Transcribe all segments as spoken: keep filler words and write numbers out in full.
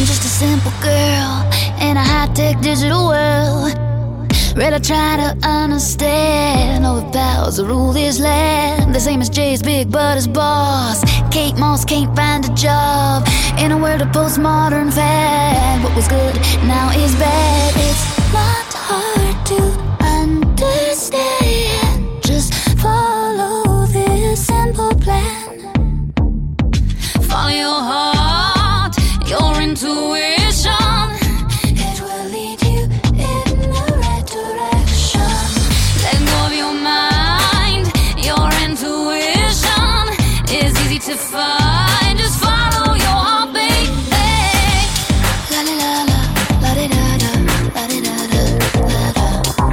just a simple girl in a high-tech digital world. Ready to try to understand all the powers that rule this land. The same as Jay's big but his boss. Kate Moss can't find a job in a world of postmodern fad. What was good now is bad. It's not hard to understand. Just follow this simple plan. Follow your heart, your intuition. It will lead you in the right direction. Let go of your mind, your intuition is easy to find. Just follow your heartbeat. Hey. La la la la, la di da da, la di da da, la da.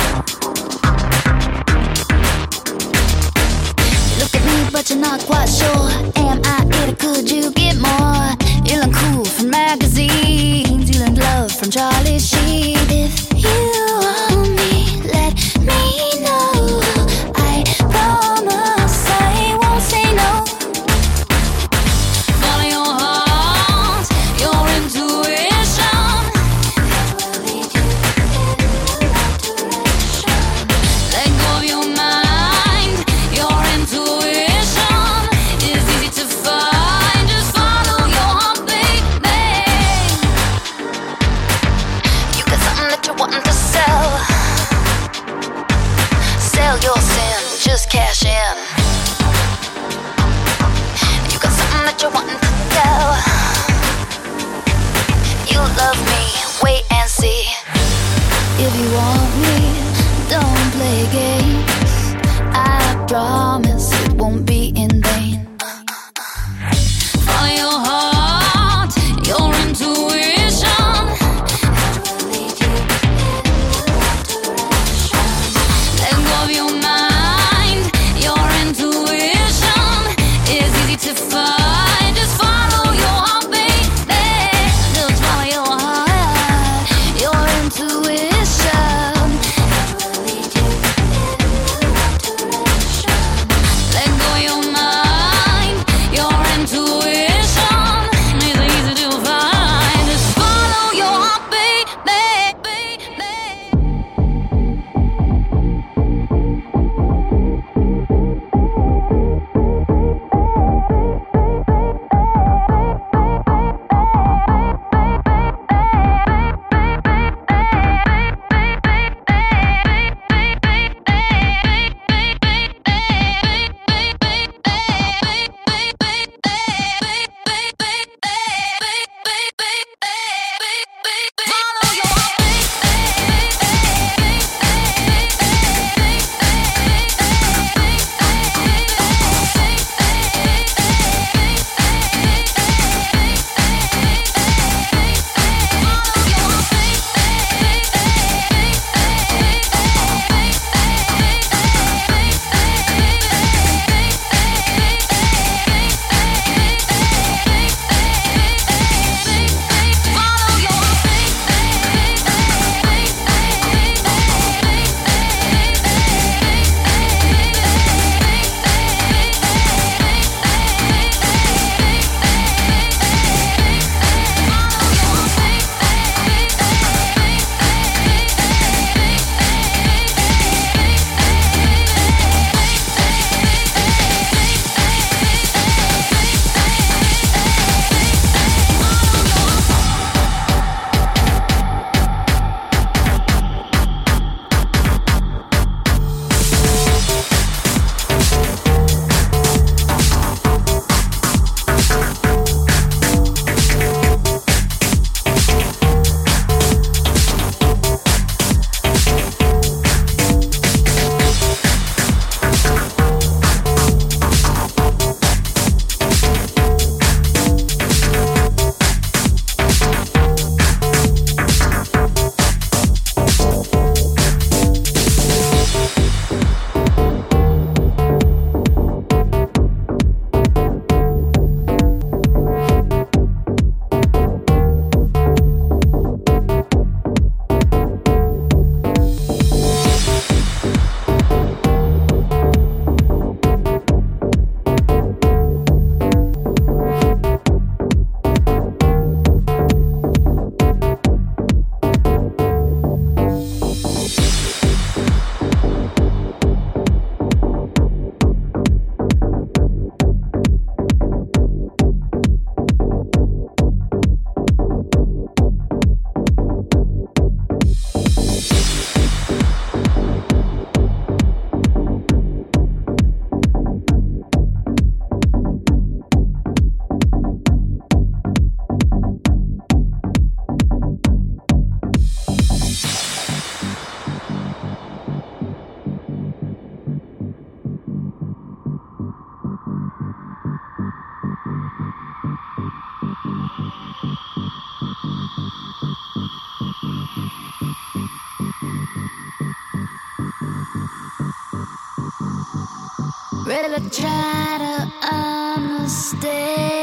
You look at me, but you're not quite sure. Am I it or could you get more? You learn cool from magazines, you learned love from Charlie Sheen. If you want me, let me know. I promise I won't say no. Follow your heart, your intuition. It will lead you in the right direction. Let go of your mind, your intuition is easy to find. Just follow your heartbeat, babe. You got something that you're wanting to sell. Sell your sin, just cash in. You got something that you're wanting to tell. You love me, wait and see. If you want me, don't play games. I promise it won't be in vain. Follow your heart, your intuition. It will lead you in the right direction. Let go of your mind, your intuition is easy to find. Just try to understand.